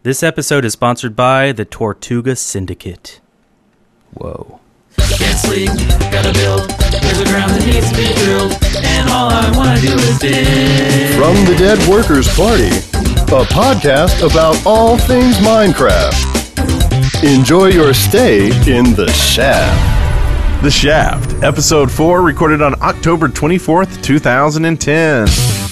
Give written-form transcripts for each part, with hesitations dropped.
This episode is sponsored by the Tortuga Syndicate. Whoa. Can't sleep, gotta build. There's a ground that needs to be drilled, and all I wanna do is dig. From the Dead Workers Party, a podcast about all things Minecraft. Enjoy your stay in the Shaft. The Shaft, Episode 4, recorded on October 24th, 2010.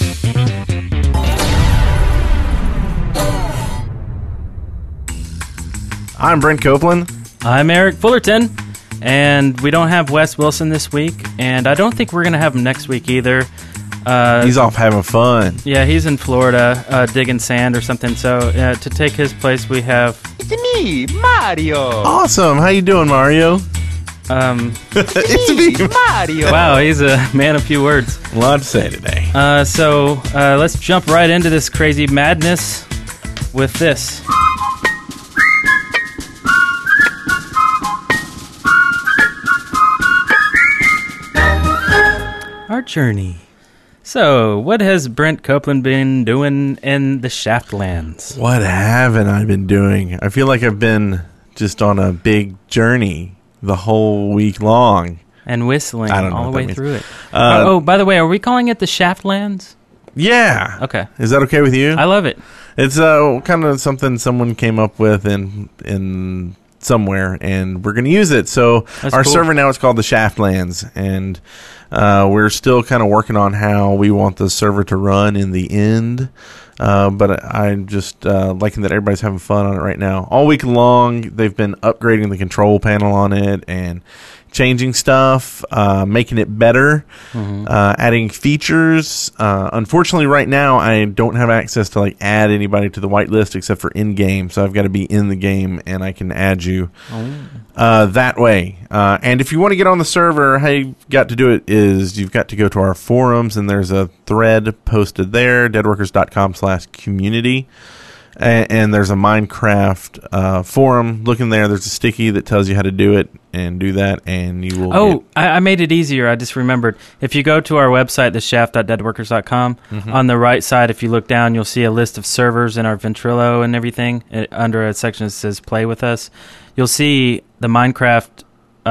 I'm Brent Copeland. I'm Eric Fullerton. And we don't have Wes Wilson this week, and I don't think we're going to have him next week either. He's off having fun. Yeah, he's in Florida digging sand or something. So to take his place, we have... It's me, Mario. Awesome. How you doing, Mario? It's me, Mario. Wow, he's a man of few words. A lot to say today. So let's jump right into this crazy madness with this. Our journey. So, what has Brent Copeland been doing in the Shaftlands? What haven't I been doing? I feel like I've been just on a big journey the whole week long. And whistling I don't know all the what way that through it. means. By the way, are we calling it the Shaftlands? Yeah. Okay. Is that okay with you? I love it. It's kind of something someone came up with in somewhere, and we're going to use it. So That's our cool. server now is called the Shaftlands, and we're still kind of working on how we want the server to run in the end. But I'm just liking that everybody's having fun on it right now. All week long, they've been upgrading the control panel on it and changing stuff, making it better, adding features. Unfortunately, right now, I don't have access to add anybody to the whitelist except for in-game, so I've got to be in the game, and I can add you that way. And if you want to get on the server, how you've got to do it is you've got to go to our forums, and there's a thread posted there, deadworkers.com/community. And there's a Minecraft forum. Look in there. There's a sticky that tells you how to do it, and do that, and you will I made it easier. I just remembered. If you go to our website, theshaft.deadworkers.com, on the right side, if you look down, you'll see a list of servers in our Ventrilo and everything. Under a section that says Play With Us, you'll see the Minecraft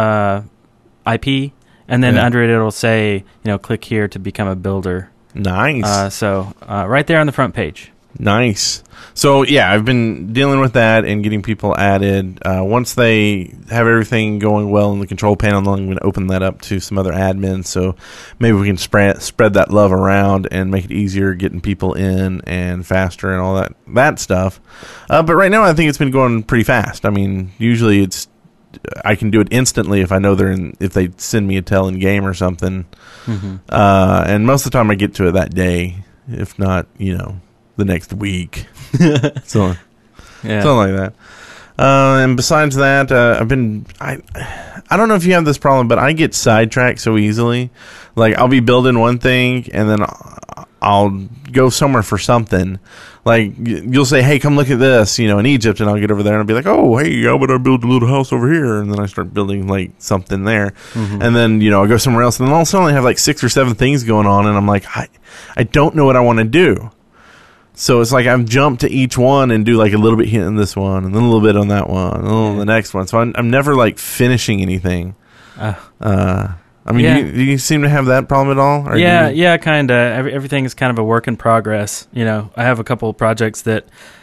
IP, and then under it, it'll say, click here to become a builder. Nice. So right there on the front page. Nice. So, yeah, I've been dealing with that and getting people added. Once they have everything going well in the control panel, I'm going to open that up to some other admins, so maybe we can spread that love around and make it easier getting people in and faster and all that stuff. But right now, I think it's been going pretty fast. I mean, usually I can do it instantly if I know if they send me a tell in game or something. And most of the time I get to it that day, if not, the next week. So, something like that. And besides that, I don't know if you have this problem, but I get sidetracked so easily. I'll be building one thing, and then I'll go somewhere for something. You'll say, hey, come look at this, in Egypt, and I'll get over there and I'll be like, oh, hey, how about I build a little house over here? And then I start building, something there. And then, I'll go somewhere else, and then I'll suddenly have, 6 or 7 things going on, and I'm like, I don't know what I want to do. So it's I've jumped to each one and do a little bit here in this one, and then a little bit on that one, and then on the next one. So I'm never finishing anything. Do you seem to have that problem at all? Or Yeah, kind of. Everything is kind of a work in progress. I have a couple of projects that,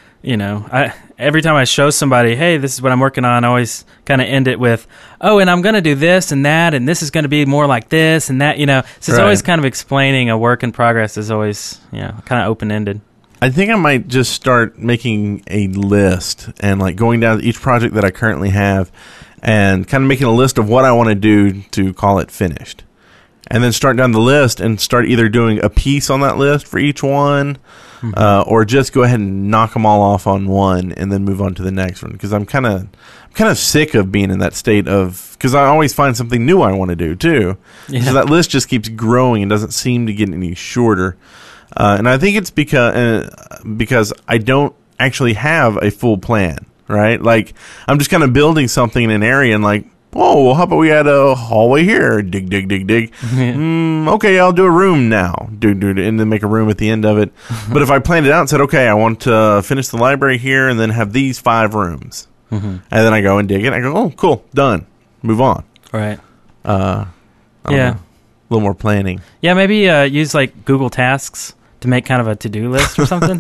every time I show somebody, hey, this is what I'm working on, I always kind of end it with, oh, and I'm going to do this and that, and this is going to be more like this and that, So it's always kind of explaining a work in progress is always, kind of open-ended. I think I might just start making a list and going down each project that I currently have and kind of making a list of what I want to do to call it finished. And then start down the list and start either doing a piece on that list for each one or just go ahead and knock them all off on one and then move on to the next one. Because I'm kind of sick of being in that state of, because I always find something new I want to do too. Yeah. So that list just keeps growing and doesn't seem to get any shorter. And I think it's because I don't actually have a full plan, right? I'm just kind of building something in an area and Oh, well, how about we add a hallway here? Dig, dig, dig, dig. Okay, I'll do a room now. And then make a room at the end of it. But if I planned it out and said, okay, I want to finish the library here and then have these 5 rooms. And then I go and dig it. I go, oh, cool, done. Move on. Right. I don't know. A little more planning. Yeah, maybe use like Google Tasks to make kind of a to-do list or something.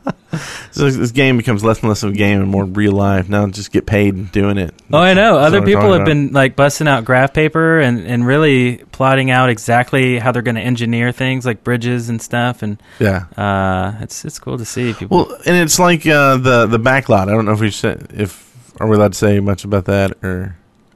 So this game becomes less and less of a game and more real life. Now just get paid doing it. Oh, I know. That's Other what we're people talking have about. been like busting out graph paper and really plotting out exactly how they're going to engineer things like bridges and stuff. And it's cool to see people. Well, and it's like the backlot. I don't know if are we allowed to say much about that or.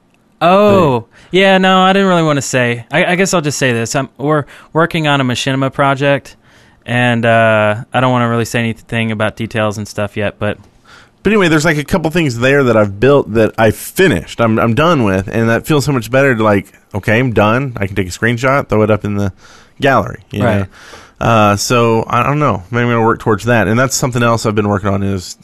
Oh, yeah, no, I didn't really want to say. I guess I'll just say this. We're working on a machinima project, and I don't want to really say anything about details and stuff yet, but anyway, there's like a couple things there that I've built that I finished. I'm done with, and that feels so much better to like, okay, I'm done. I can take a screenshot, throw it up in the gallery. You Right. know? So I don't know. Maybe I'm going to work towards that. And that's something else I've been working on is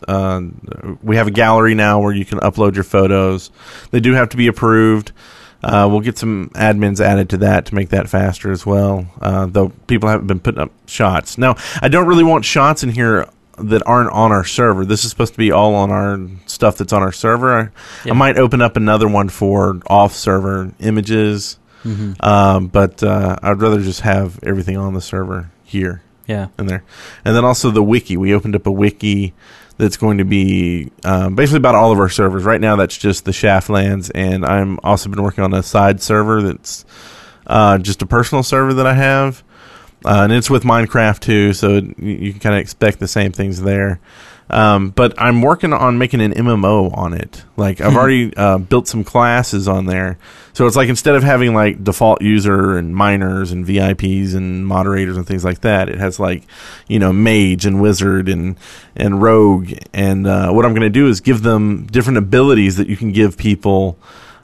we have a gallery now where you can upload your photos. They do have to be approved. We'll get some admins added to that to make that faster as well, though people haven't been putting up shots. Now, I don't really want shots in here that aren't on our server. This is supposed to be all on our stuff that's on our server. Yeah. I might open up another one for off-server images, but I'd rather just have everything on the server here. yeah. In there. And then also the wiki. We opened up a wiki that's going to be basically about all of our servers. Right now that's just the Shaftlands, and I'm also been working on a side server that's just a personal server that I have. And it's with Minecraft too, so you can kind of expect the same things there. But I'm working on making an MMO on it. Like I've already built some classes on there. So it's like instead of having like default user and miners and VIPs and moderators and things like that, it has like, you know, mage and wizard and rogue. And what I'm going to do is give them different abilities that you can give people.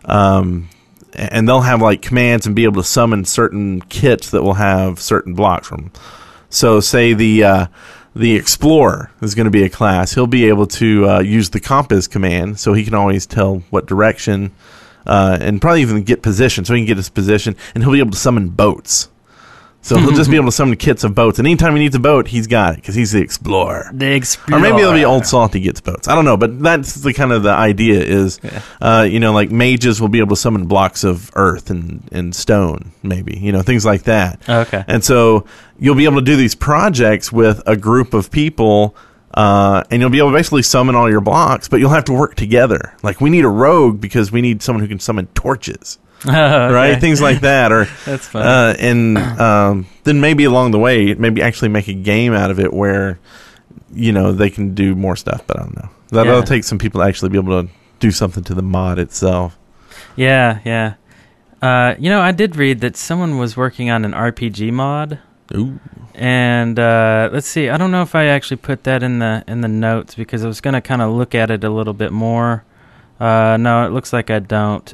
And they'll have like commands and be able to summon certain kits that will have certain blocks from them. So say the explorer is going to be a class. He'll be able to use the compass command, so he can always tell what direction and probably even get position, so he can get his position, and he'll be able to summon boats. So he'll just be able to summon kits of boats, and anytime he needs a boat, he's got it because he's the explorer. The explorer. Or maybe it'll be Old Salty gets boats. I don't know, but that's the kind of the idea is, you know, like mages will be able to summon blocks of earth and stone, maybe, you know, things like that. Okay. And so you'll be able to do these projects with a group of people, and you'll be able to basically summon all your blocks, but you'll have to work together. Like we need a rogue because we need someone who can summon torches. Okay. Right, things like that, or That's funny. and then maybe along the way, maybe actually make a game out of it where, you know, they can do more stuff. But I don't know. That'll take some people to actually be able to do something to the mod itself. Yeah. You know, I did read that someone was working on an RPG mod. Ooh. And let's see. I don't know if I actually put that in the notes because I was going to kind of look at it a little bit more. No, it looks like I don't.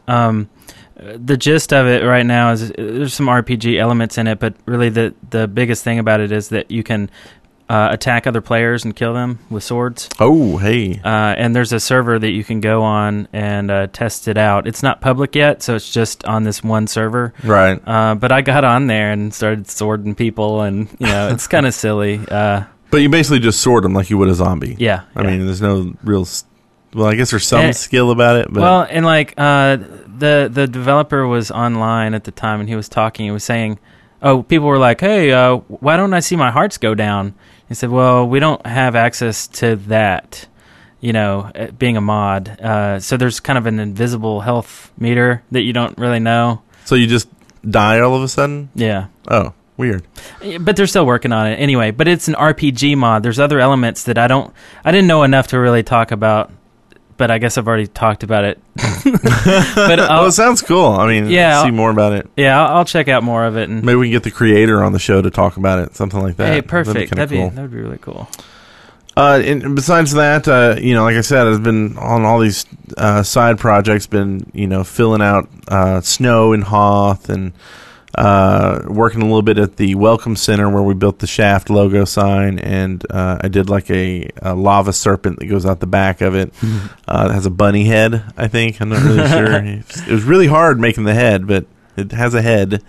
The gist of it right now is there's some RPG elements in it, but really the biggest thing about it is that you can attack other players and kill them with swords. Oh, hey. And there's a server that you can go on and test it out. It's not public yet, so it's just on this one server. Right. But I got on there and started swording people, and you know it's kind of silly. But you basically just sword them like you would a zombie. Yeah. I mean, there's no real. Well, I guess there's some skill about it. But. Well, and like the developer was online at the time, and he was talking. He was saying, "Oh, people were like, hey, why don't I see my hearts go down?" He said, "Well, we don't have access to that, you know, being a mod. So there's kind of an invisible health meter that you don't really know." So you just die all of a sudden? Yeah. Oh, weird. But they're still working on it anyway. But it's an RPG mod. There's other elements that I didn't know enough to really talk about. But I guess I've already talked about it. But Well, it sounds cool. I mean, see more about it. Yeah, I'll check out more of it. And Maybe we can get the creator on the show to talk about it, something like that. hey, perfect. That'd be That would be really cool. And besides that, you know, like I said, I've been on all these side projects, been, you know, filling out Snow and Hoth and working a little bit at the Welcome Center where we built the shaft logo sign, and I did like a lava serpent that goes out the back of it. It has a bunny head, I think. I'm not really sure. It was really hard making the head, but it has a head.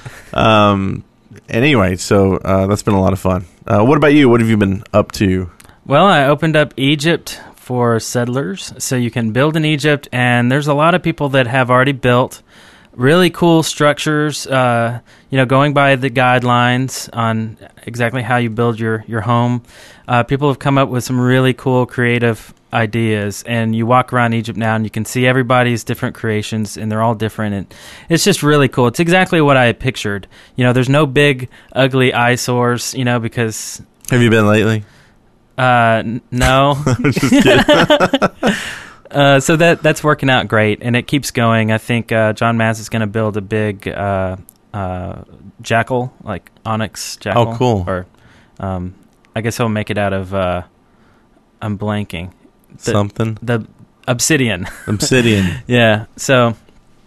Anyway, so that's been a lot of fun. What about you? What have you been up to? Well, I opened up Egypt for settlers, so you can build in Egypt, and there's a lot of people that have already built really cool structures, going by the guidelines on exactly how you build your home. People have come up with some really cool creative ideas, and you walk around Egypt now and you can see everybody's different creations, and they're all different, and it's just really cool. It's exactly what I pictured. There's no big, ugly eyesores, because... Have you been lately? No. Just kidding. So that's working out great, and it keeps going. I think John Maz is going to build a big jackal, like onyx jackal. Oh, cool. Or I guess he'll make it out of, I'm blanking. The obsidian. Obsidian. Yeah, so...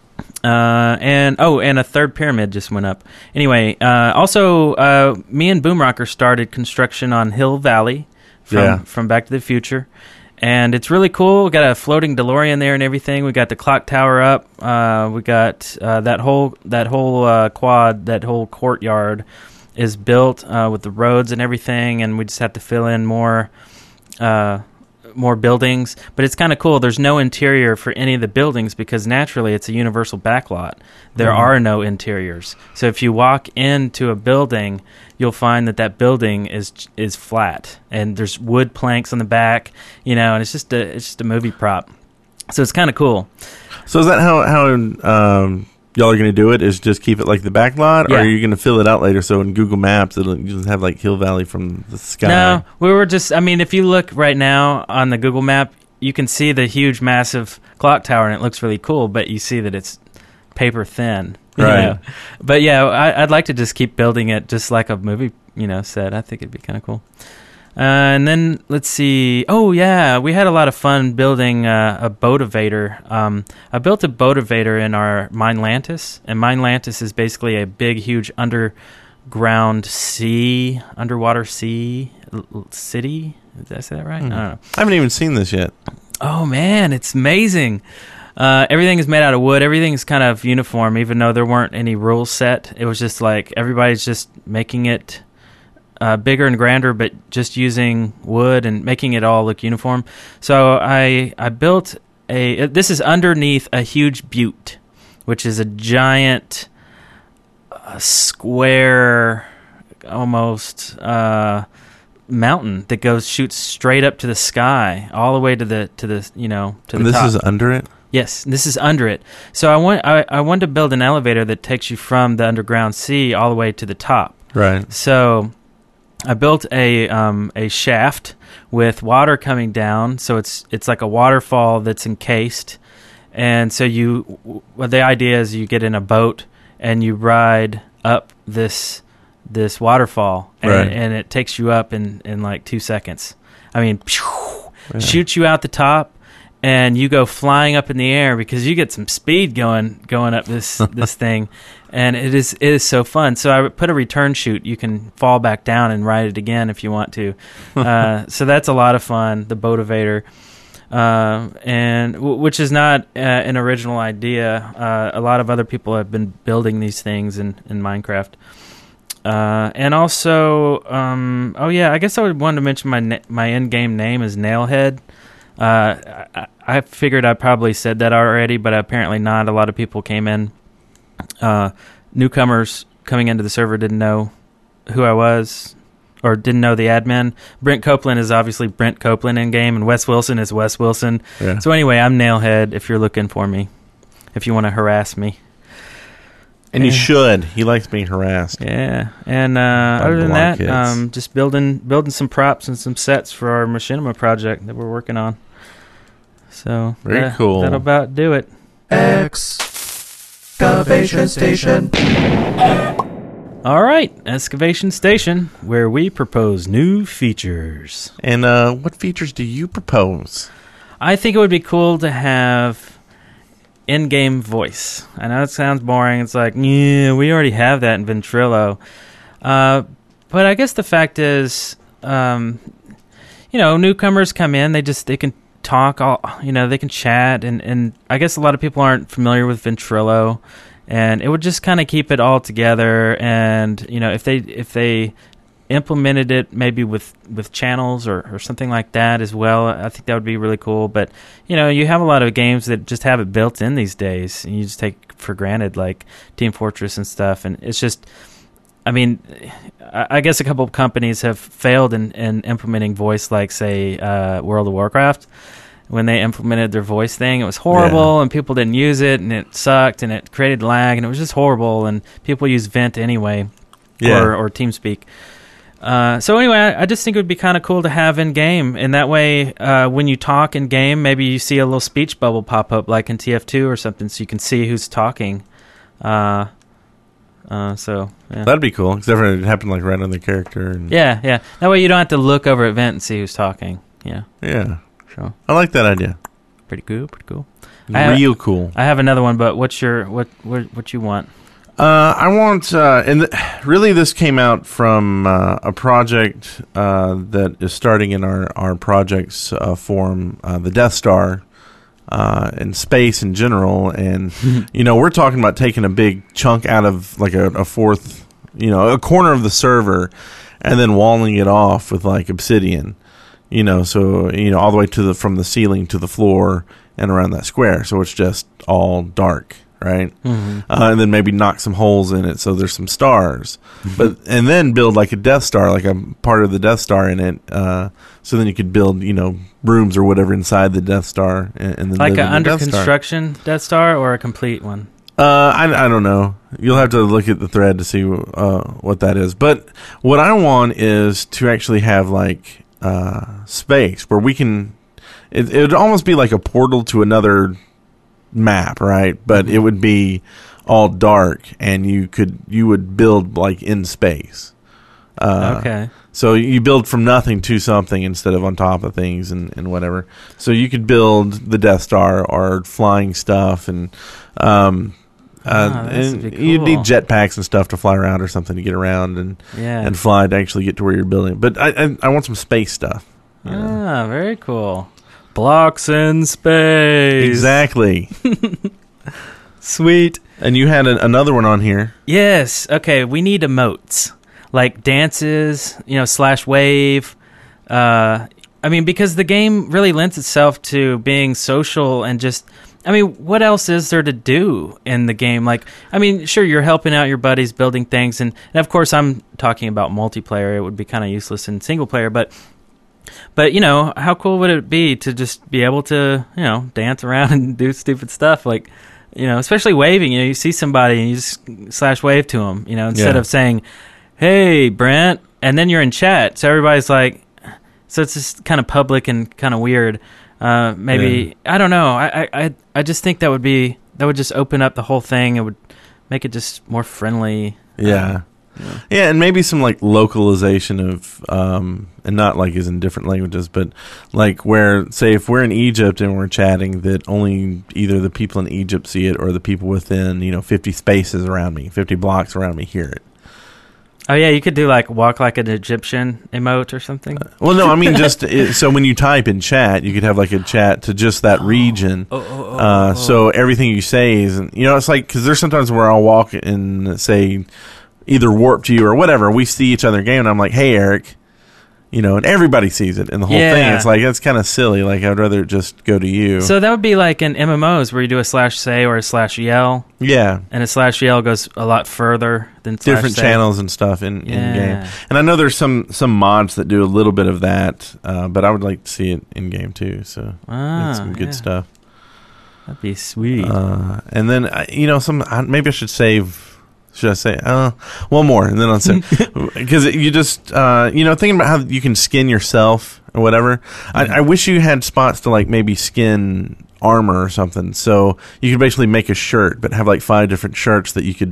and a third pyramid just went up. Anyway, also, me and Boomrocker started construction on Hill Valley from Back to the Future. And it's really cool. We got a floating DeLorean there and everything. We got the clock tower up. We got that whole quad, that whole courtyard is built with the roads and everything. And we just have to fill in more buildings. But it's kind of cool. There's no interior for any of the buildings because naturally it's a universal backlot. There are no interiors. So if you walk into a building, you'll find that building is flat, and there's wood planks on the back, and it's just a movie prop. So it's kind of cool. So is that how y'all are going to do it? Is just keep it like the back lot, or are you going to fill it out later? So in Google Maps, it'll just have like Hill Valley from the sky. No, we were just. I mean, if you look right now on the Google map, you can see the huge, massive clock tower, and it looks really cool. But you see that it's paper thin. Right. But yeah, I'd like to just keep building it just like a movie, set. I think it'd be kind of cool. And then let's see. Oh yeah, we had a lot of fun building a Boativator. I built a Boativator in our Mindlantis, and Mindlantis is basically a big, huge underwater sea city. Did I say that right? I don't know. I haven't even seen this yet. Oh man, it's amazing. Everything is made out of wood. Everything is kind of uniform, even though there weren't any rules set. It was just like everybody's just making it bigger and grander, but just using wood and making it all look uniform. So I built this is underneath a huge butte, which is a giant square, almost mountain that shoots straight up to the sky, all the way to the And this top. is under it? Yes, this is under it. So I wanted to build an elevator that takes you from the underground sea all the way to the top. Right. So I built a shaft with water coming down. So it's like a waterfall that's encased. And so the idea is you get in a boat and you ride up this waterfall, and it takes you up in like 2 seconds. I mean, shoots you out the top. And you go flying up in the air because you get some speed going up this thing, and it is so fun. So I put a return chute. You can fall back down and ride it again if you want to. So that's a lot of fun. The Boativator, and which is not an original idea. A lot of other people have been building these things in Minecraft. And also, I guess I would want to mention my in-game name is Nailhead. I figured I probably said that already, but apparently not. A lot of people came in. Newcomers coming into the server didn't know who I was or didn't know the admin. Brent Copeland is obviously Brent Copeland in-game, and Wes Wilson is Wes Wilson. Yeah. So anyway, I'm Nailhead if you're looking for me, if you want to harass me. And you should. He likes being harassed. Yeah. And other than that, just building some props and some sets for our Machinima project that we're working on. So very cool. That'll about do it. Excavation Station. All right, Excavation Station, where we propose new features. And what features do you propose? I think it would be cool to have in-game voice. I know it sounds boring. It's like, yeah, we already have that in Ventrilo. But I guess the fact is, newcomers come in, they can talk, they can chat, and I guess a lot of people aren't familiar with Ventrilo, and it would just kind of keep it all together. And if they implemented it maybe with channels or something like that as well, I think that would be really cool. But you have a lot of games that just have it built in these days, and you just take for granted, like Team Fortress and stuff. And it's just, I guess a couple of companies have failed in implementing voice, like say World of Warcraft. When they implemented their voice thing, it was horrible, and people didn't use it, and it sucked, and it created lag, and it was just horrible. And people use Vent anyway, or TeamSpeak. So anyway, I just think it would be kind of cool to have in game, and that way, when you talk in game, maybe you see a little speech bubble pop up, like in TF2 or something, so you can see who's talking. So yeah. That'd be cool. Except for it happened like right on the character. And Yeah. That way you don't have to look over at Vent and see who's talking. Yeah. Yeah. So I like that idea. pretty cool. Real cool. I have another one, but what's your what you want? I want, really this came out from a project that is starting in our projects forum, the Death Star, and space in general. And, we're talking about taking a big chunk out of like a fourth, a corner of the server and then walling it off with like obsidian, so, all the way from the ceiling to the floor and around that square. So it's just all dark. Right, and then maybe knock some holes in it so there's some stars, and then build like a Death Star, like a part of the Death Star in it. So then you could build, rooms or whatever inside the Death Star, and then like live an in the under Death Star. construction Death Star or a complete one. I don't know. You'll have to look at the thread to see what that is. But what I want is to actually have like space where we can. It would almost be like a portal to another map, right? But it would be all dark, and you would build like in space. Okay. So you build from nothing to something instead of on top of things and whatever. So you could build the Death Star or flying stuff, and that'd be you'd need cool. jetpacks and stuff to fly around or something to get around and fly to actually get to where you're building. But I want some space stuff. Very cool. Blocks in space. Exactly. Sweet. And you had another one on here. Yes. Okay. We need emotes like dances, /wave. Because the game really lends itself to being social and just. What else is there to do in the game? Like, sure, you're helping out your buddies, building things, and of course, I'm talking about multiplayer. It would be kind of useless in single player, but how cool would it be to just be able to, dance around and do stupid stuff like, especially waving. You see somebody and you just /wave to them, instead of saying, "Hey, Brent," and then you're in chat, so everybody's like, so it's just kind of public and kind of weird. Maybe I don't know. I just think that would just open up the whole thing. It would make it just more friendly. Yeah. Yeah, and maybe some like localization of, and not like as in different languages, but like where, say, if we're in Egypt and we're chatting, that only either the people in Egypt see it or the people within 50 spaces around me, 50 blocks around me hear it. Oh yeah, you could do like walk like an Egyptian emote or something. Well, no, just so when you type in chat, you could have like a chat to just that region. So everything you say is, it's like because there's sometimes where I'll walk and say. Either warp to you or whatever. We see each other in game, and I'm like, "Hey, Eric," and everybody sees it, and the whole thing. It's like that's kind of silly. Like I'd rather just go to you. So that would be like in MMOs where you do a /say or a /yell. Yeah, and a /yell goes a lot further than different /say. channels and stuff in game. And I know there's some mods that do a little bit of that, but I would like to see it in game too. So that's some good stuff. That'd be sweet. And then maybe I should save. Should I say one more and then I'll say because you just thinking about how you can skin yourself or whatever. I wish you had spots to like maybe skin armor or something, so you could basically make a shirt but have like 5 different shirts that you could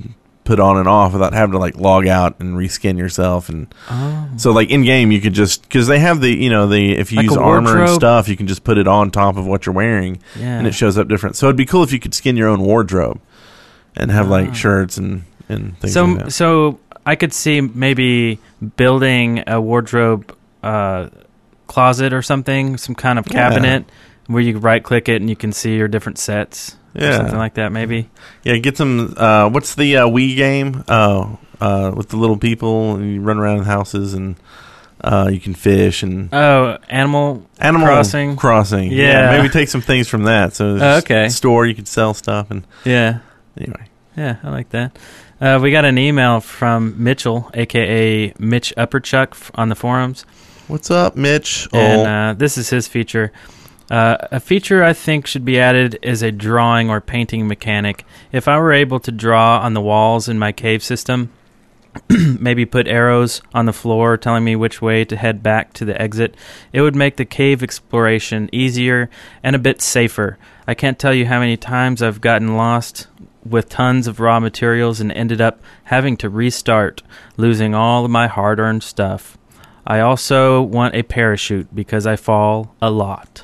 put on and off without having to like log out and reskin yourself. And so like in game you could just, because they have the if you Like use a armor and wardrobe? stuff, you can just put it on top of what you're wearing, Yeah. and it shows up different. So it'd be cool if you could skin your own wardrobe and have like shirts and things like that. So I could see maybe building a wardrobe closet or something, some kind of cabinet where you right click it and you can see your different sets. Or something like that, maybe. Yeah, get some. What's the Wii game? With the little people, and you run around in houses, and you can fish and Animal Crossing. Yeah, maybe take some things from that. So okay, store you could sell stuff and anyway. Yeah, I like that. We got an email from Mitchell, aka Mitch Upperchuck, on the forums. What's up, Mitch? And this is his feature. A feature I think should be added is a drawing or painting mechanic. If I were able to draw on the walls in my cave system, maybe put arrows on the floor telling me which way to head back to the exit, it would make the cave exploration easier and a bit safer. I can't tell you how many times I've gotten lost with tons of raw materials and ended up having to restart, losing all of my hard-earned stuff. I also want a parachute because I fall a lot.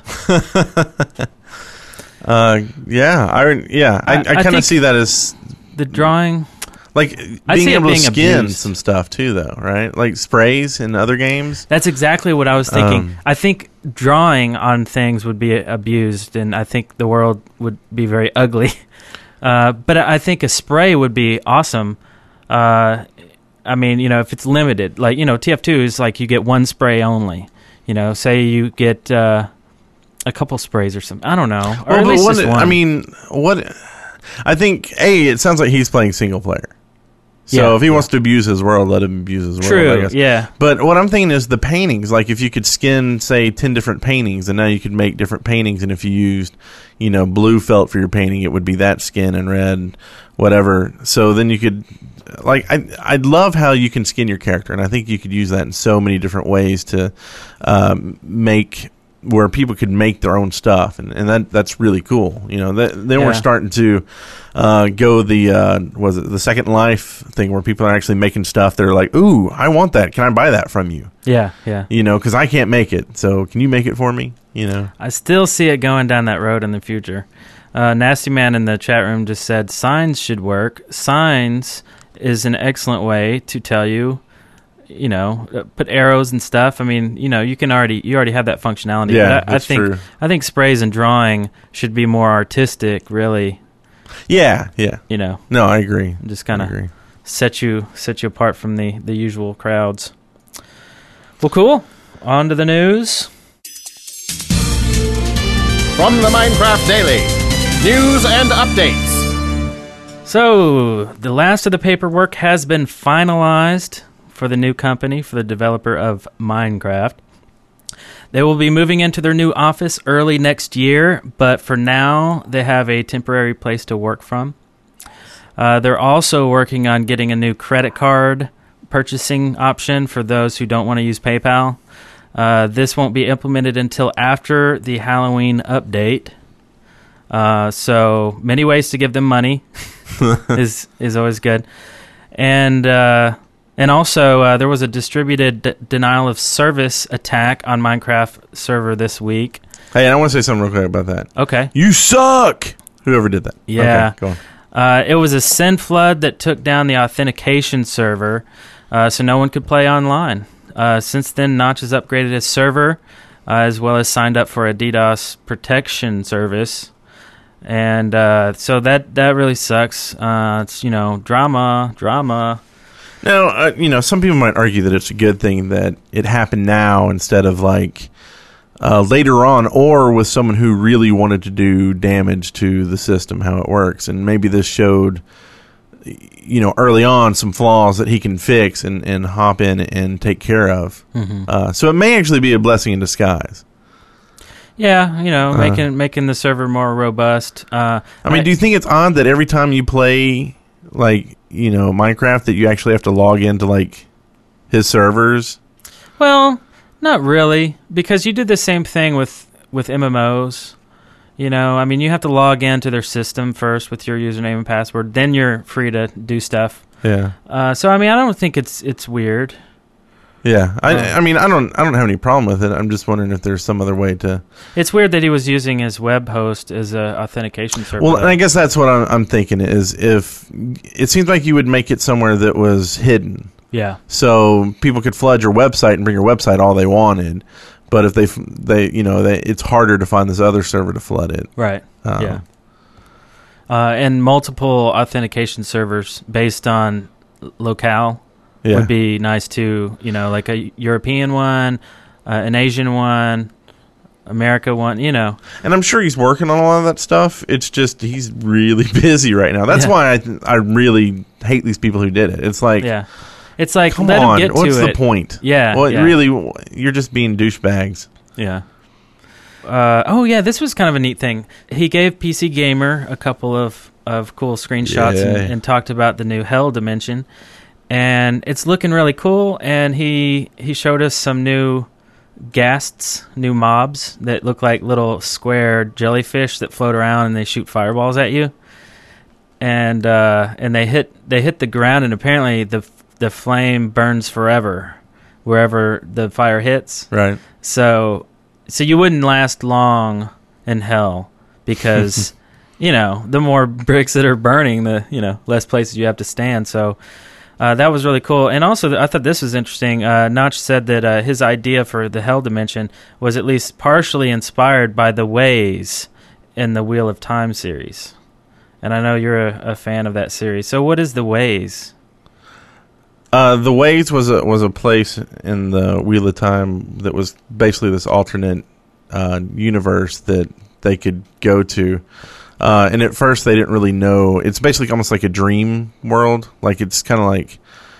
I kind of see that as the drawing. Like being able to skin some stuff too, though, right? Like sprays in other games. That's exactly what I was thinking. I think drawing on things would be abused, and I think the world would be very ugly. But I think a spray would be awesome. I mean, if it's limited, like, TF2 is like you get one spray only. Say you get a couple sprays or something. I don't know. Or at least just one. I mean, I think, it sounds like he's playing single player. So if he wants to abuse his world, let him abuse his world. True, I guess. yeah. But what I'm thinking is the paintings. Like if you could skin, say, 10 different paintings, and now you could make different paintings. And if you used, blue felt for your painting, it would be that skin, and red, whatever. So then you could, like, I'd love how you can skin your character, and I think you could use that in so many different ways to make where people could make their own stuff, and that's really cool. Then we're starting to go the Second Life thing where people are actually making stuff. They're like, ooh, I want that. Can I buy that from you? Yeah. Because I can't make it. So can you make it for me? I still see it going down that road in the future. Nasty Man in the chat room just said signs should work. Signs is an excellent way to tell you, put arrows and stuff. I mean, you already have that functionality. Yeah, but that's true. I think sprays and drawing should be more artistic, really. Yeah. No, I agree. Just kind of set you apart from the usual crowds. Well, cool. On to the news. From the Minecraft Daily, news and updates. So, the last of the paperwork has been finalized for the new company, for the developer of Minecraft. They will be moving into their new office early next year, but for now, they have a temporary place to work from. They're also working on getting a new credit card purchasing option for those who don't want to use PayPal. This won't be implemented until after the Halloween update. So many ways to give them money is always good. And also there was a distributed denial of service attack on Minecraft server this week. Hey, I want to say something real quick about that. Okay. You suck! Whoever did that. Yeah. Okay, go on. It was a send flood that took down the authentication server, so no one could play online. Since then, Notch has upgraded his server, as well as signed up for a DDoS protection service. And so that really sucks. It's, drama. Now, some people might argue that it's a good thing that it happened now instead of like later on, or with someone who really wanted to do damage to the system, how it works. And maybe this showed, early on some flaws that he can fix and hop in and take care of. Mm-hmm. So it may actually be a blessing in disguise. Yeah, making the server more robust. Do you think it's odd that every time you play, like, Minecraft, that you actually have to log into, like, his servers? Well, not really, because you did the same thing with MMOs. You have to log into their system first with your username and password. Then you're free to do stuff. Yeah. So I mean, I don't think it's weird. Yeah. I mean, I don't have any problem with it. I'm just wondering if there's some other way to. It's weird that he was using his web host as a authentication server. Well, and I guess that's what I'm thinking is if it seems like you would make it somewhere that was hidden. Yeah. So people could flood your website and bring your website all they wanted, but if it's harder to find this other server to flood it. Right. Yeah. And multiple authentication servers based on locale would be nice too. Like a European one, an Asian one, America one. And I'm sure he's working on a lot of that stuff. It's just he's really busy right now. That's why I really hate these people who did it. It's like, it's like, come let on, him get what's to the point? Yeah. Well, really, you're just being douchebags. Yeah. This was kind of a neat thing. He gave PC Gamer a couple of cool screenshots and talked about the new Hell Dimension, and it's looking really cool. And he showed us some new ghasts, new mobs that look like little square jellyfish that float around and they shoot fireballs at you. And they hit the ground, and apparently the flame burns forever wherever the fire hits. Right. So you wouldn't last long in hell because, the more bricks that are burning, the, less places you have to stand. So that was really cool. And also, I thought this was interesting. Notch said that his idea for the Hell Dimension was at least partially inspired by the Ways in the Wheel of Time series. And I know you're a fan of that series. So what is the Ways? The Ways was a place in the Wheel of Time that was basically this alternate universe that they could go to. And at first they didn't really know. It's basically almost like a dream world. Like it's kind of like,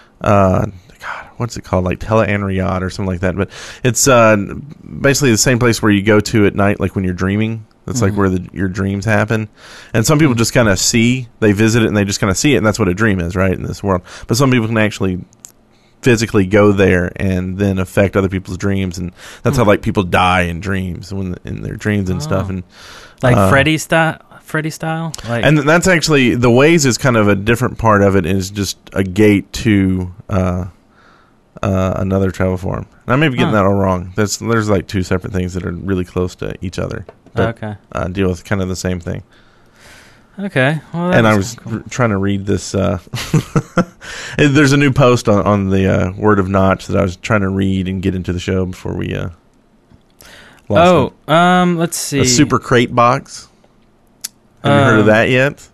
what's it called? Like Tele-Anriad or something like that. But it's basically the same place where you go to at night, like when you're dreaming. That's like where your dreams happen. And some people just kind of they visit it and they just kind of see it, and that's what a dream is, right, in this world. But some people can actually physically go there and then affect other people's dreams, and that's how like people die in dreams, in their dreams and stuff. And like Freddy style? Like, and that's actually, the Ways is kind of a different part of it, is just a gate to another travel form. And I may be getting that all wrong. There's like two separate things that are really close to each other. But, deal with kind of the same thing. Okay. Well, and I was trying to read this. There's a new post on the Word of Notch that I was trying to read and get into the show before we lost it. Let's see. A super crate box. Have you heard of that yet?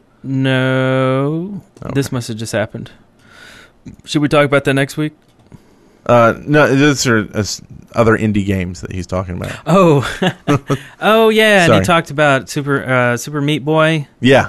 No. Okay. This must have just happened. Should we talk about that next week? No, these are other indie games that he's talking about. Oh, yeah, and he talked about Super Meat Boy. Yeah.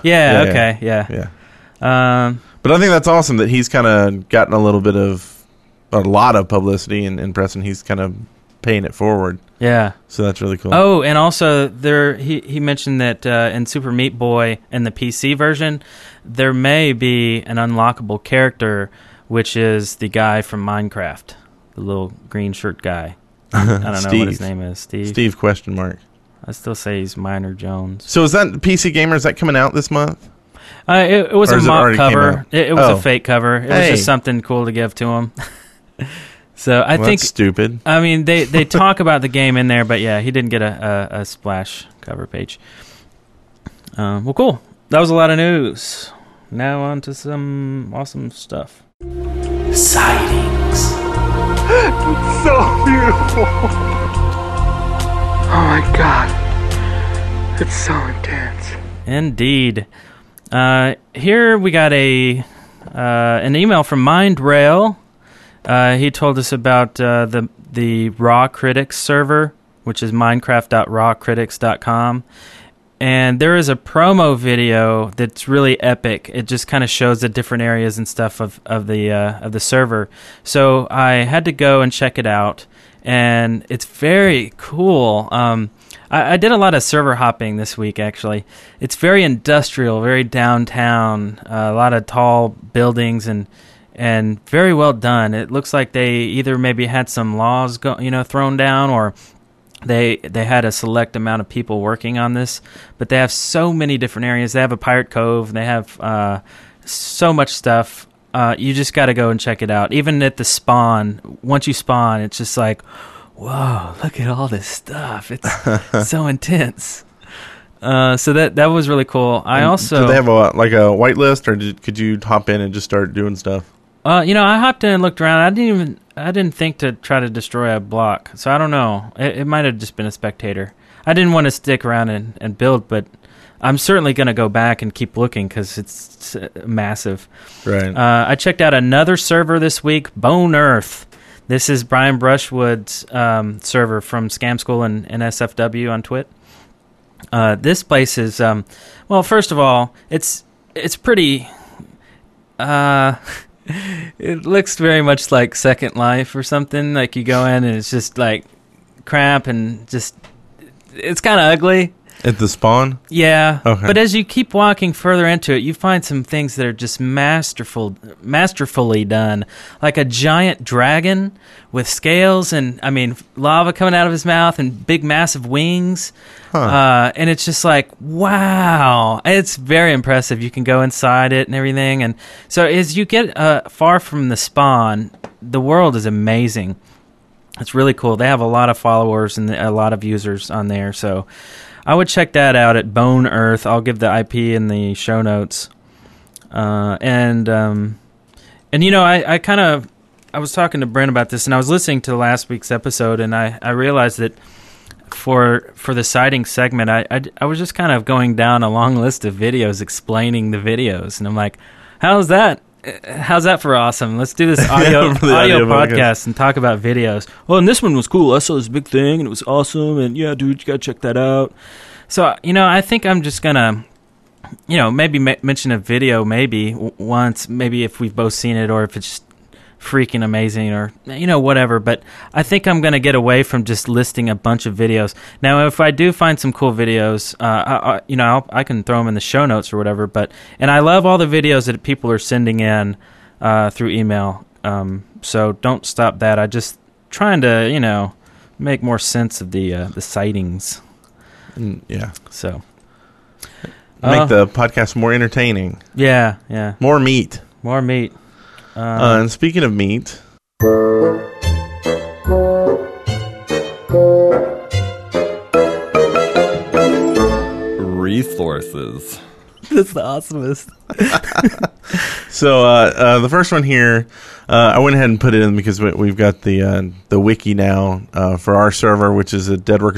But I think that's awesome that he's kind of gotten a lot of publicity in press, and he's kind of paying it forward. Yeah. So that's really cool. Oh, and also he mentioned that in Super Meat Boy in the PC version, there may be an unlockable character, which is the guy from Minecraft. The little green shirt guy. I don't know what his name is. Steve ? I still say he's Miner Jones. So is that PC Gamer? Is that coming out this month? It was a mock cover. It was a fake cover. It was just something cool to give to him. So I think that's stupid. I mean, they talk about the game in there, but yeah, he didn't get a splash cover page. Well, cool. That was a lot of news. Now on to some awesome stuff. Sightings. It's so beautiful. Oh my god. It's so intense. Indeed. Here we got an email from MindRail. He told us about the Raw Critics server, which is minecraft.rawcritics.com. And there is a promo video that's really epic. It just kind of shows the different areas and stuff of the server. So I had to go and check it out, and it's very cool. I did a lot of server hopping this week, actually. It's very industrial, very downtown, a lot of tall buildings and very well done. It looks like they either maybe had some laws thrown down, or they had a select amount of people working on this, but they have so many different areas. They have a pirate cove. They have so much stuff. you just got to go and check it out. Even at the spawn, once you spawn, it's just like, whoa, look at all this stuff. It's so intense. So that was really cool. I also... Do they have a whitelist, or could you hop in and just start doing stuff? I hopped in and looked around. I didn't think to try to destroy a block, so I don't know. It might have just been a spectator. I didn't want to stick around and build, but I'm certainly going to go back and keep looking because it's massive. Right. I checked out another server this week, Bone Earth. This is Brian Brushwood's server from Scam School and SFW on Twit. This place is, well, first of all, it's pretty, it looks very much like Second Life or something. Like you go in and it's just like crap and just, it's kind of ugly. At the spawn? Yeah. Okay. But as you keep walking further into it, you find some things that are just masterfully done. Like a giant dragon with scales and, lava coming out of his mouth and big, massive wings. Huh. And it's just like, wow. It's very impressive. You can go inside it and everything. And so as you get far from the spawn, the world is amazing. It's really cool. They have a lot of followers and a lot of users on there, so... I would check that out at Bone Earth. I'll give the IP in the show notes. I was talking to Brent about this, and I was listening to last week's episode, and I realized that for the sighting segment, I was just kind of going down a long list of videos explaining the videos, and I'm like, how's that for awesome? Let's do this audio podcast and talk about videos. Oh, and this one was cool. I saw this big thing, and it was awesome, and yeah, dude, you got to check that out. So, I think I'm just going to, maybe mention a video maybe once, maybe if we've both seen it or if it's just freaking amazing or, whatever. But I think I'm going to get away from just listing a bunch of videos. Now, if I do find some cool videos, I can throw them in the show notes or whatever. And I love all the videos that people are sending in through email. So don't stop that. I just trying to, make more sense of the sightings. Yeah. So make the podcast more entertaining. Yeah. More meat. And speaking of meat, resources. That's the awesomest. So the first one here, I went ahead and put it in because we've got the wiki now for our server, which is at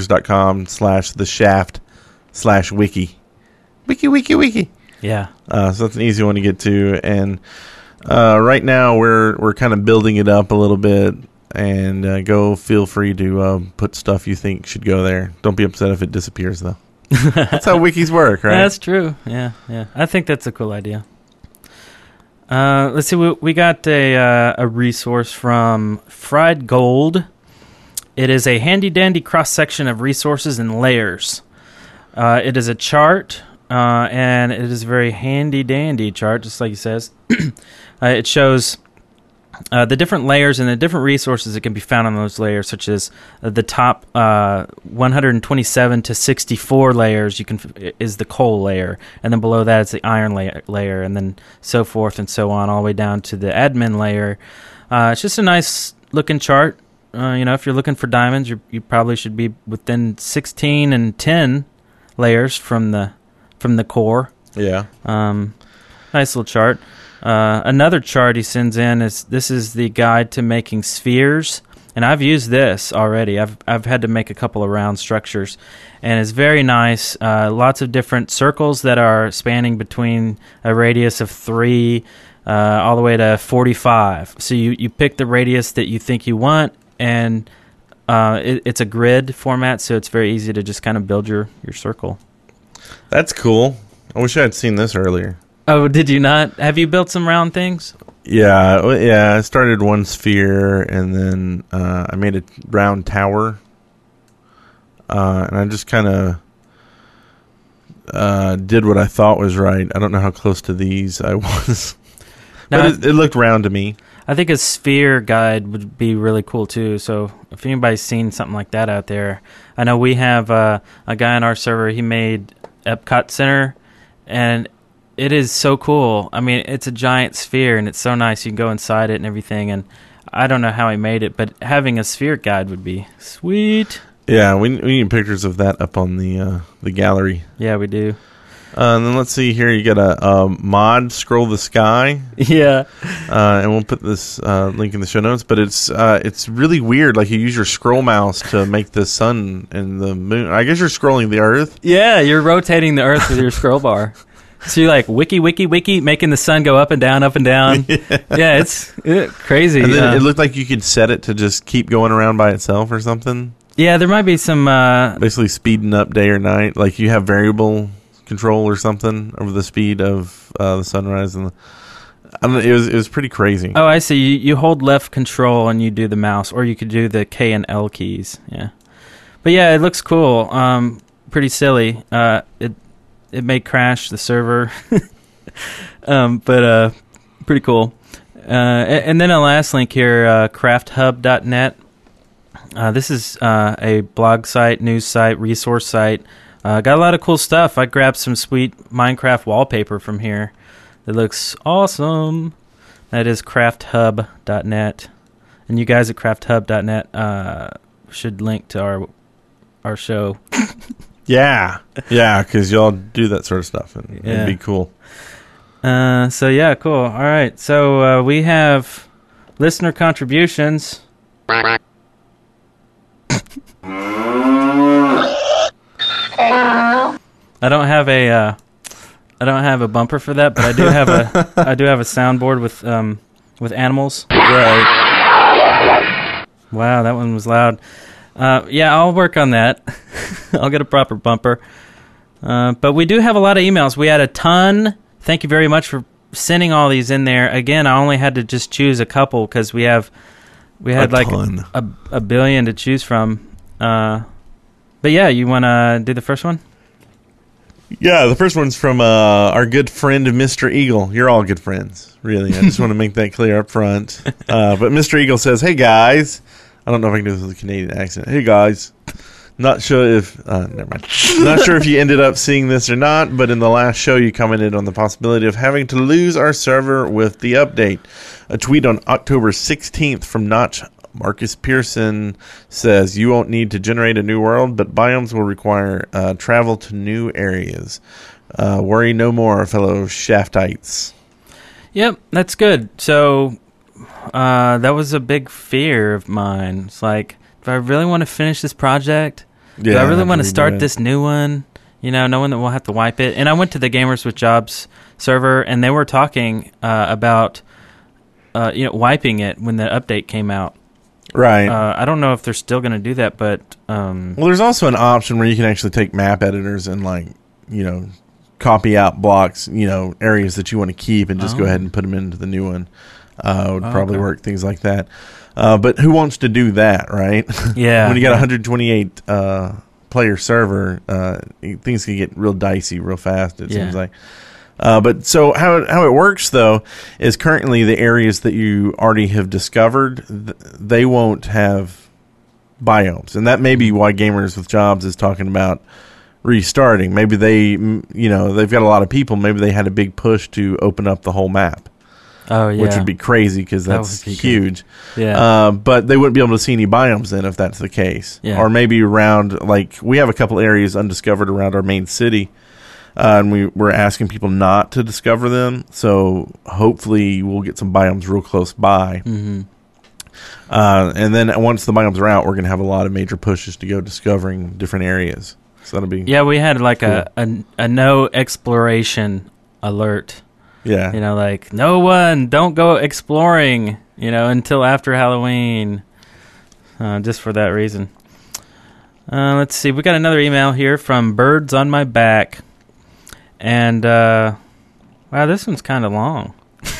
deadworkers.com/theshaft/wiki. Wiki. Yeah. So that's an easy one to get to, and right now we're kind of building it up a little bit, and feel free to put stuff you think should go there. Don't be upset if it disappears though. That's how wikis work, right? That's true. Yeah. I think that's a cool idea. Let's see. We got a resource from Fried Gold. It is a handy-dandy cross-section of resources and layers. It is a chart, and it is a very handy-dandy chart, just like he says. It shows the different layers and the different resources that can be found on those layers, such as the top 127 to 64 layers is the coal layer, and then below that is the iron layer, and then so forth and so on, all the way down to the admin layer. It's just a nice looking chart. If you're looking for diamonds, you probably should be within 16 and 10 layers from the core. Yeah. Nice little chart. Another chart he sends in is the guide to making spheres, and I've used this already. I've had to make a couple of round structures, and it's very nice. Lots of different circles that are spanning between a radius of 3 all the way to 45. So you pick the radius that you think you want, and it's a grid format, so it's very easy to just kind of build your circle. That's cool. I wish I had seen this earlier. Oh, did you not? Have you built some round things? Yeah. I started one sphere, and then I made a round tower, and I just kind of did what I thought was right. I don't know how close to these I was, but it looked round to me. I think a sphere guide would be really cool too. So if anybody's seen something like that out there, I know we have a guy on our server. He made Epcot Center, and it is so cool. I mean, it's a giant sphere, and it's so nice. You can go inside it and everything, and I don't know how he made it, but having a sphere guide would be sweet. Yeah, we need pictures of that up on the gallery. Yeah, we do. And then let's see here. You got a mod, Scroll the Sky. Yeah. And we'll put this link in the show notes. But it's really weird. Like, you use your scroll mouse to make the sun and the moon. I guess you're scrolling the Earth. Yeah, you're rotating the Earth with your scroll bar. So you're like, wiki, making the sun go up and down, up and down. Yeah, it's crazy. And then it looked like you could set it to just keep going around by itself or something. Yeah, there might be some... basically speeding up day or night. Like, you have variable control or something over the speed of the sunrise. And I don't know, it was pretty crazy. Oh, I see. You hold left control and you do the mouse, or you could do the K and L keys. Yeah. But yeah, it looks cool. Pretty silly. It may crash the server, but pretty cool. And then a last link here, crafthub.net. This is a blog site, news site, resource site. Got a lot of cool stuff. I grabbed some sweet Minecraft wallpaper from here. It looks awesome. That is crafthub.net. And you guys at crafthub.net should link to our show. Yeah, because y'all do that sort of stuff, and it'd be cool. So yeah, cool. All right, so we have listener contributions. I don't have a bumper for that, but I do have a soundboard with animals. Right. Wow, that one was loud. Yeah, I'll work on that. I'll get a proper bumper. But we do have a lot of emails. We had a ton. Thank you very much for sending all these in there. Again, I only had to just choose a couple because we had like a billion to choose from. But yeah, you want to do the first one? Yeah, the first one's from our good friend Mr. Eagle. You're all good friends, really. I just want to make that clear up front. But Mr. Eagle says, "Hey guys." I don't know if I can do this with a Canadian accent. Hey guys, not sure if never mind. Not sure if you ended up seeing this or not, but in the last show you commented on the possibility of having to lose our server with the update. A tweet on October 16th from Notch Marcus Pearson says, "You won't need to generate a new world, but biomes will require travel to new areas. Worry no more, fellow Shaftites." Yep, that's good. So that was a big fear of mine. It's like, do I really want to finish this project? Do I really want to start this new one? You know, knowing that we'll have to wipe it. And I went to the Gamers with Jobs server, and they were talking about wiping it when the update came out. Right. I don't know if they're still going to do that, but well, there's also an option where you can actually take map editors and copy out blocks, areas that you want to keep, and just go ahead and put them into the new one. Would probably work, things like that. But who wants to do that, right? Yeah. When you got 128 player server, things can get real dicey real fast, it seems like. But so how it works, though, is currently the areas that you already have discovered, they won't have biomes. And that may be why Gamers with Jobs is talking about restarting. Maybe they've got a lot of people. Maybe they had a big push to open up the whole map. Oh, yeah. Which would be crazy because that's huge. Yeah. But they wouldn't be able to see any biomes then if that's the case. Yeah. Or maybe around, we have a couple areas undiscovered around our main city. And we're asking people not to discover them. So hopefully we'll get some biomes real close by. Mm-hmm. And then once the biomes are out, we're going to have a lot of major pushes to go discovering different areas. So that'll be we had cool. a no exploration alert. Yeah. No one, don't go exploring, until after Halloween. Just for that reason. Let's see. We got another email here from Birds on My Back. And, wow, this one's kind of long.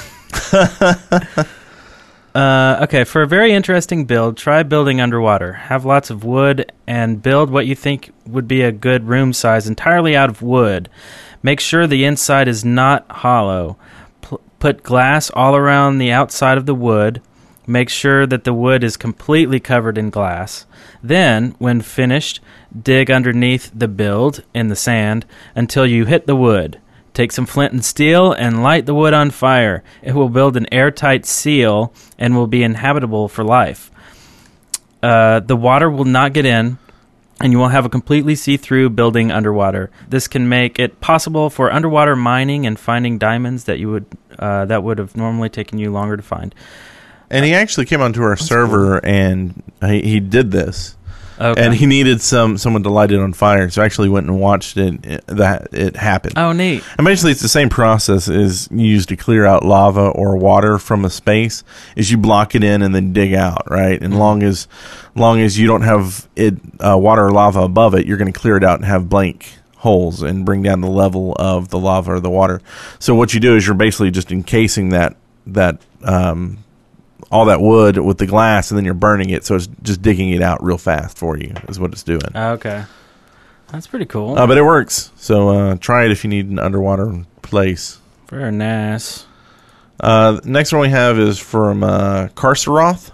Okay, for a very interesting build, try building underwater. Have lots of wood and build what you think would be a good room size entirely out of wood. Make sure the inside is not hollow. Put glass all around the outside of the wood. Make sure that the wood is completely covered in glass. Then, when finished, dig underneath the build in the sand until you hit the wood. Take some flint and steel and light the wood on fire. It will build an airtight seal and will be inhabitable for life. The water will not get in, and you will have a completely see-through building underwater. This can make it possible for underwater mining and finding diamonds that would have normally taken you longer to find. And he actually came onto our server, and he did this. Okay. And he needed someone to light it on fire, so I actually went and watched it happen. Oh, neat. And basically, it's the same process as used to clear out lava or water from a space. Is you block it in and then dig out, right? And long as you don't have it water or lava above it, you're going to clear it out and have blank holes and bring down the level of the lava or the water. So what you do is you're basically just encasing that all that wood with the glass, and then you're burning it, so it's just digging it out real fast for you is what it's doing. Okay. That's pretty cool. But it works. So try it if you need an underwater place. Very nice. Next one we have is from Karsaroth.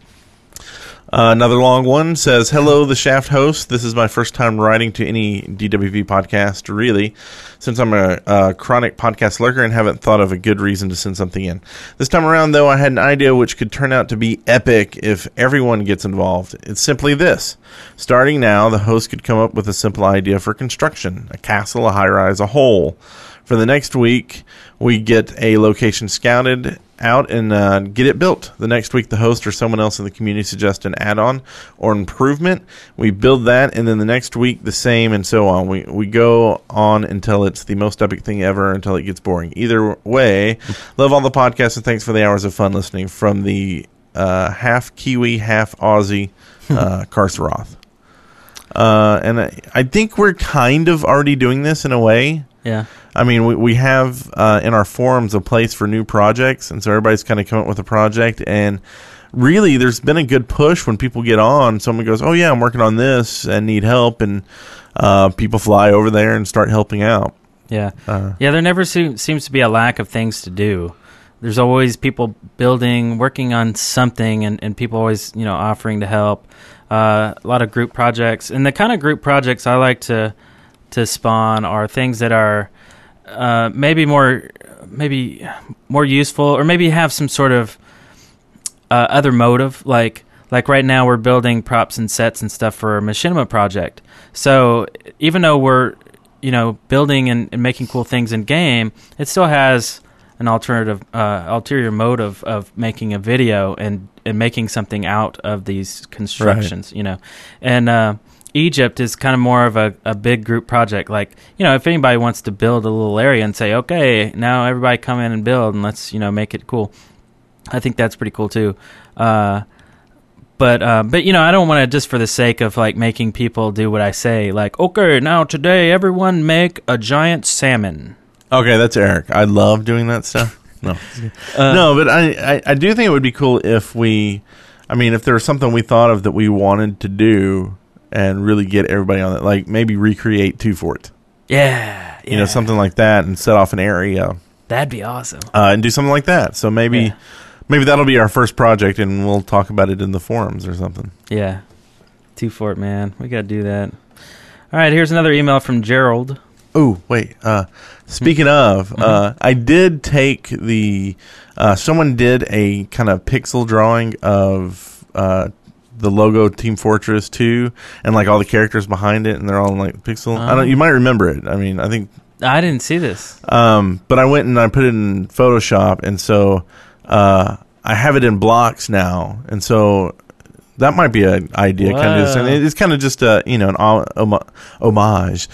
Another long one says, "Hello, the Shaft host. This is my first time writing to any DWV podcast, really, since I'm a chronic podcast lurker and haven't thought of a good reason to send something in. This time around, though, I had an idea which could turn out to be epic if everyone gets involved. It's simply this. Starting now, the host could come up with a simple idea for construction, a castle, a high-rise, a hole. For the next week, we get a location scouted out and get it built. The next week, the host or someone else in the community suggests an add-on or improvement. We build that, and then the next week, the same, and so on. We go on until it's the most epic thing ever, until it gets boring. Either way, love all the podcasts, and thanks for the hours of fun listening. From the half Kiwi, half Aussie, Karsaroth." And I think we're kind of already doing this in a way. Yeah. I mean, we have in our forums a place for new projects, and so everybody's kind of come up with a project. And really, there's been a good push when people get on. Someone goes, "Oh yeah, I'm working on this and need help," and people fly over there and start helping out. Yeah. There never seems to be a lack of things to do. There's always people working on something, and people always, offering to help. A lot of group projects, and the kind of group projects I like to spawn are things that are maybe more useful, or maybe have some sort of other motive. Like right now, we're building props and sets and stuff for a Machinima project. So even though we're building and making cool things in game, it still has an ulterior motive of making a video and making something out of these constructions. Right. And Egypt is kind of more of a big group project. Like, if anybody wants to build a little area and say, okay, now everybody come in and build and let's, make it cool. I think that's pretty cool too. But I don't want to, just for the sake of like making people do what I say, like, okay, now today everyone make a giant salmon. Okay, that's Eric. I love doing that stuff. No. No, but I do think it would be cool if if there was something we thought of that we wanted to do and really get everybody on it, like maybe recreate Two Fort. Yeah. Something like that, and set off an area. That'd be awesome. And do something like that. So maybe that'll be our first project, and we'll talk about it in the forums or something. Yeah. Two Fort, man. We got to do that. All right, here's another email from Gerald. Oh, wait. Speaking of, I did take someone did a kind of pixel drawing of the logo Team Fortress 2 and like all the characters behind it, and they're all in like pixel. You might remember it. I mean, I think I didn't see this. But I went and I put it in Photoshop, and so I have it in blocks now, and so that might be an idea. Kind of, and it's kind of just an homage,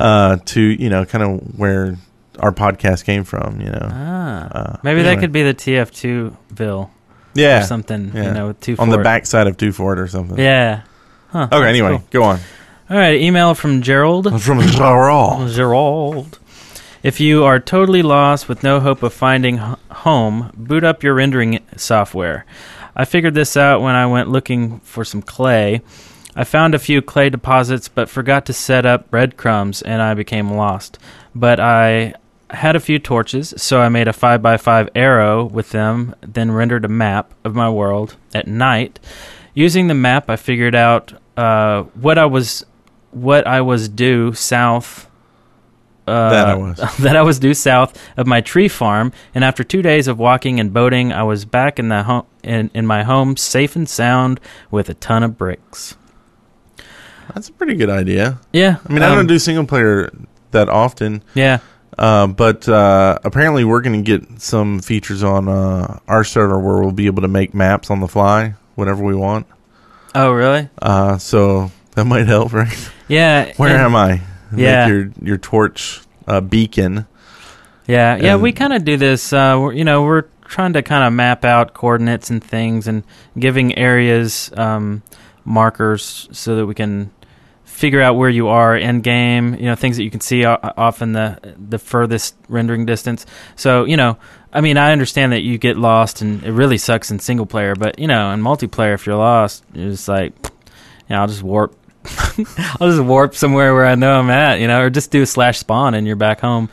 to kind of where our podcast came from. Maybe that could be the TF2ville. Yeah. Or something, with Two Fort. On the backside of Two Fort or something. Yeah. Huh, okay, anyway, cool. Go on. All right, email from Gerald. From Gerald. If you are totally lost with no hope of finding home, boot up your rendering software. I figured this out when I went looking for some clay. I found a few clay deposits, but forgot to set up breadcrumbs, and I became lost. But I had a few torches, so I made a 5x5 arrow with them, then rendered a map of my world at night. Using the map, I figured out what I was due south that I was due south of my tree farm, and after 2 days of walking and boating, I was back in the in my home, safe and sound, with a ton of bricks. That's a pretty good idea. Yeah, I mean, I don't do single player that often. Yeah, but apparently we're going to get some features on our server where we'll be able to make maps on the fly whenever we want. Oh, really? So that might help, right? Yeah. Where am I? Yeah. Make your torch beacon. Yeah. Yeah. We kind of do this. We're trying to kind of map out coordinates and things, and giving areas markers so that we can figure out where you are in game. Things that you can see off in the furthest rendering distance. So I mean, I understand that you get lost, and it really sucks in single player. But in multiplayer, if you're lost, you're just like, I'll just warp. I'll just warp somewhere where I know I'm at, or just do a /spawn and you're back home.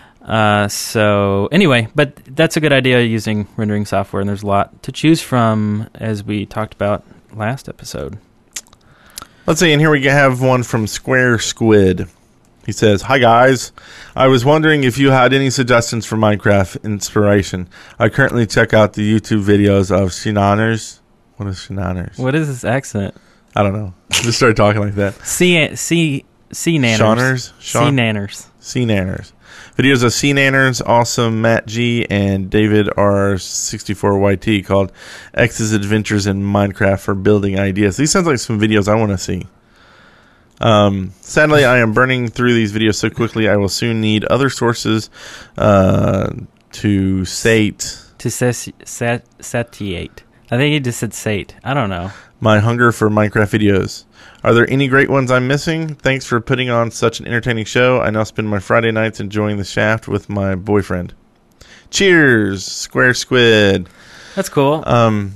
So anyway, but that's a good idea using rendering software, and there's a lot to choose from, as we talked about last episode. Let's see, and here we have one from Square Squid. He says, "Hi guys, I was wondering if you had any suggestions for Minecraft inspiration. I currently check out the YouTube videos of Shenaners." What is Shenaners? What is this accent? I don't know. Just started talking like that. Sea nanners. Sea nanners. Sea nanners. Videos of Sea nanners, Awesome Matt G, and David R64YT called X's Adventures in Minecraft for Building Ideas. These sounds like some videos I want to see. Sadly, I am burning through these videos so quickly I will soon need other sources to satiate. I think he just said sate. I don't know. My hunger for Minecraft videos. Are there any great ones I'm missing? Thanks for putting on such an entertaining show. I now spend my Friday nights enjoying the Shaft with my boyfriend. Cheers, Square Squid. That's cool. For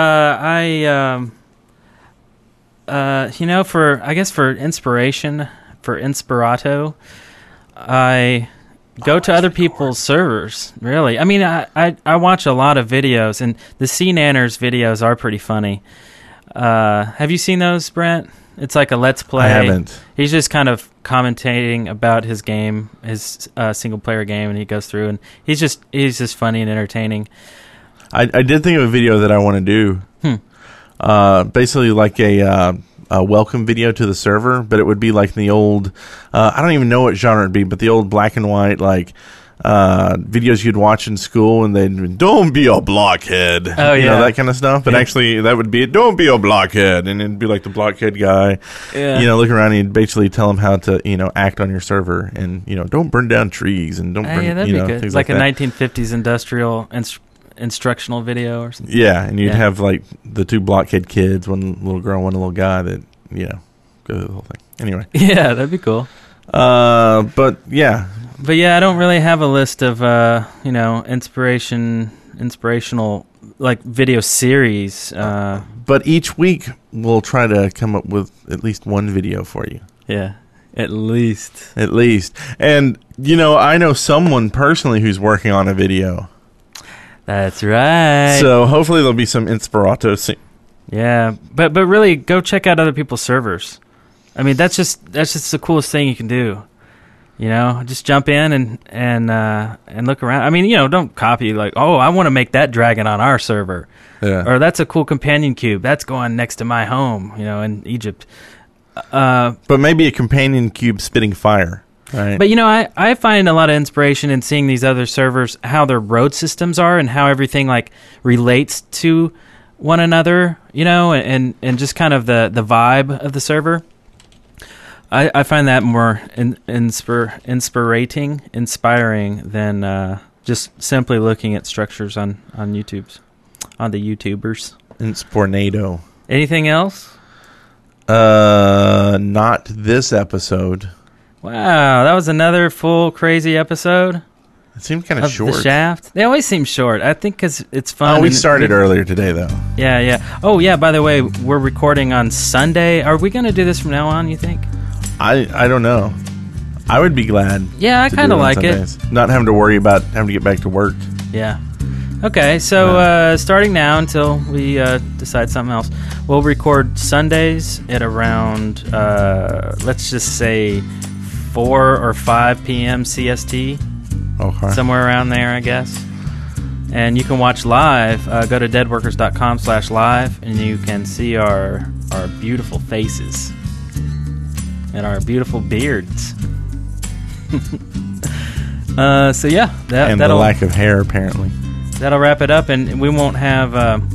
inspiration, for Inspirato, I go to other people's servers, really. I mean, I watch a lot of videos, and the Sea Nanners videos are pretty funny. Have you seen those, Brent? It's like a Let's Play. I haven't. He's just kind of commentating about his game, his single-player game, and he goes through, and he's just funny and entertaining. I did think of a video that I want to do. Basically like a welcome video to the server, but it would be like the old, I don't even know what genre it'd be, but the old black and white, like, videos you'd watch in school, and they'd, don't be a blockhead. Oh, yeah. That kind of stuff. But actually, that would be it. Don't be a blockhead. And it'd be like the blockhead guy, look around, and he'd basically tell him how to, act on your server. And, don't burn down trees, and don't burn, that'd be good. things like like a that. 1950s industrial instructional video or something. Yeah, and you'd have, like, the two blockhead kids, one little girl, one little guy that, go through the whole thing. Anyway. Yeah, that'd be cool. But, yeah. But yeah, I don't really have a list of inspirational like video series. But each week we'll try to come up with at least one video for you. Yeah, at least. And I know someone personally who's working on a video. That's right. So hopefully there'll be some Inspirato. Yeah, but really go check out other people's servers. I mean, that's just the coolest thing you can do. Just jump in and look around. I mean, don't copy like, oh, I want to make that dragon on our server. Yeah. Or that's a cool companion cube. That's going next to my home, in Egypt. But maybe a companion cube spitting fire. Right. But, I find a lot of inspiration in seeing these other servers, how their road systems are and how everything like relates to one another, and just kind of the vibe of the server. I find that more inspiring than just simply looking at structures on the YouTubers. Inspornado. Anything else? Not this episode. Wow, that was another full crazy episode. It seemed kind of short. The Shaft. They always seem short. I think because it's fun. Oh, we started earlier today, though. Yeah. Oh, yeah. By the way, we're recording on Sunday. Are we going to do this from now on? You think? I don't know. I would be glad. Yeah, I kind of like it. Not having to worry about having to get back to work. Yeah. Okay, so starting now until we decide something else, we'll record Sundays at around, let's just say, 4 or 5 p.m. CST, Okay. somewhere around there, I guess. And you can watch live. Go to deadworkers.com/live, and you can see our beautiful faces and our beautiful beards. So yeah, and the that'll lack of hair, apparently. that'll wrap it up. And we won't have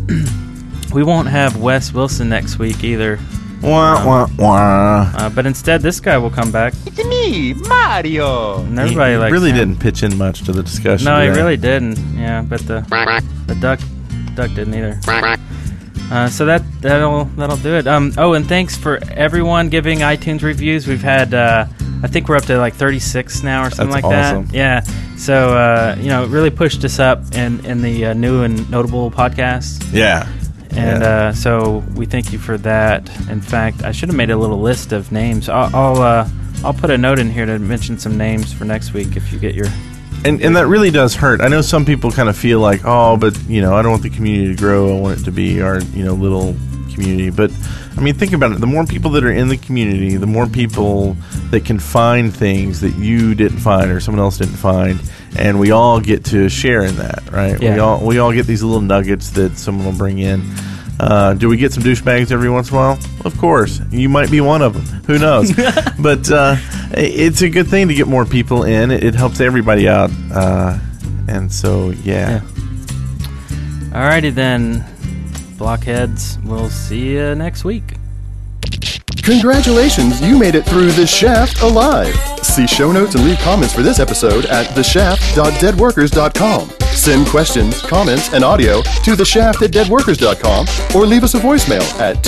Wes Wilson next week either. Wah, wah, wah. But instead, this guy will come back. It's me, Mario. And everybody he likes really him. didn't pitch in much to the discussion. No, he today. really didn't. Yeah, but the duck didn't either. So that'll do it. Oh, and thanks for everyone giving iTunes reviews. We've had I think we're up to like 36 now or something That's like awesome. that. Yeah. So it really pushed us up in the new and notable podcasts. Yeah. And so we thank you for that. In fact, I should have made a little list of names. I'll put a note in here to mention some names for next week if you get your. And that really does hurt. I know some people kind of feel like, oh, but I don't want the community to grow. I want it to be our little community. But I mean, think about it. The more people that are in the community, the more people that can find things that you didn't find or someone else didn't find, and we all get to share in that, right? Yeah. We all get these little nuggets that someone will bring in. Do we get some douchebags every once in a while? Of course. You might be one of them. Who knows? But it's a good thing to get more people in. It helps everybody out. And so, yeah. Alrighty then, blockheads. We'll see you next week. Congratulations, you made it through The Shaft alive. See show notes and leave comments for this episode at theshaft.deadworkers.com. Send questions, comments, and audio to theshaft@deadworkers.com or leave us a voicemail at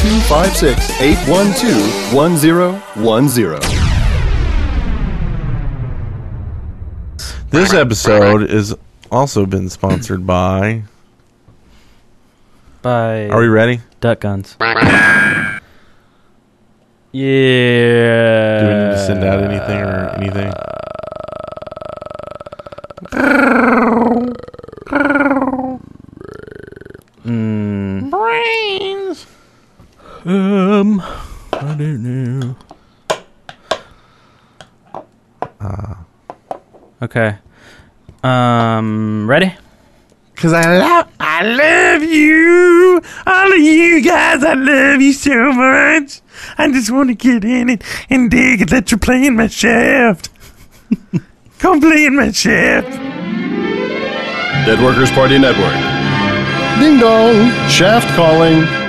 256-812-1010. This episode is also been sponsored by... Bye. Are we ready? Duck guns. Yeah. Do we need to send out anything or anything? Brains. I don't know. Okay. Ready? Because I love you. All of you guys, I love you so much. I just want to get in it and dig it. Let you play in my shaft. Come play in my shaft. Dead Workers Party Network. Ding dong, Shaft calling.